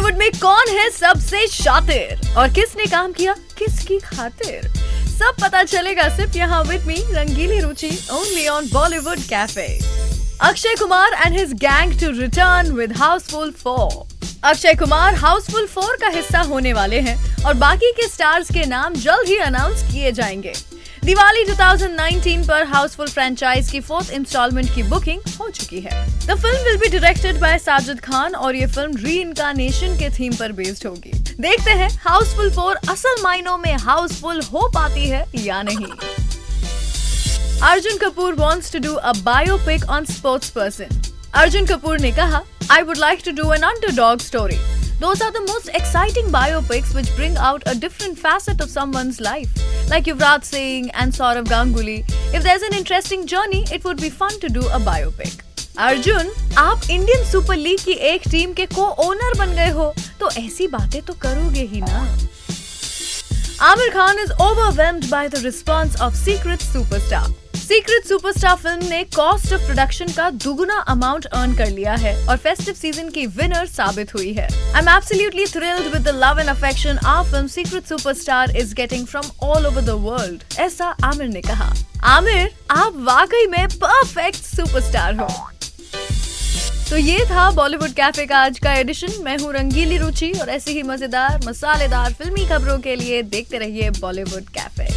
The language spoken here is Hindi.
बॉलीवुड में कौन है सबसे शातिर और किसने काम किया किसकी खातिर, सब पता चलेगा सिर्फ यहाँ with me Rangili Ruchi only on Bollywood cafe. Akshay Kumar and his gang to return with Housefull 4। Akshay Kumar Housefull 4 का हिस्सा होने वाले हैं और बाकी के स्टार्स के नाम जल्द ही अनाउंस किए जाएंगे। दिवाली 2019 पर हाउसफुल फ्रेंचाइज की 4th इंस्टॉलमेंट की बुकिंग हो चुकी है। The film will be directed by Sajid Khan और ये फिल्म रीइंकार्नेशन के थीम पर बेस्ड होगी। देखते हैं हाउसफुल 4 असल मायनों में हाउसफुल हो पाती है या नहीं। Arjun Kapoor wants to do a biopic on sports person। Arjun Kapoor ने कहा, I would like to do an underdog story. Those are the most exciting biopics which bring out a different facet of someone's life, like Yuvraj Singh and Saurav Ganguly. If there's an interesting journey, it would be fun to do a biopic. Arjun, आप इंडियन सुपर लीग की एक टीम के को-ओनर बन गए हो, तो ऐसी बातें तो करोगे ही ना। Aamir Khan is overwhelmed by the response of Secret Superstar। Secret Superstar film ने कॉस्ट ऑफ प्रोडक्शन का दुगुना अमाउंट अर्न कर लिया है और फेस्टिव सीजन की विनर साबित हुई है। I am absolutely thrilled with the love and affection our film Secret Superstar is getting from all over the world, ऐसा आमिर ने कहा। आमिर, आप वाकई में परफेक्ट सुपरस्टार हो। तो ये था बॉलीवुड कैफे का आज का एडिशन। मैं हूँ रंगीली रुचि और ऐसी ही मजेदार मसालेदार फिल्मी खबरों के लिए देखते रहिए बॉलीवुड कैफे।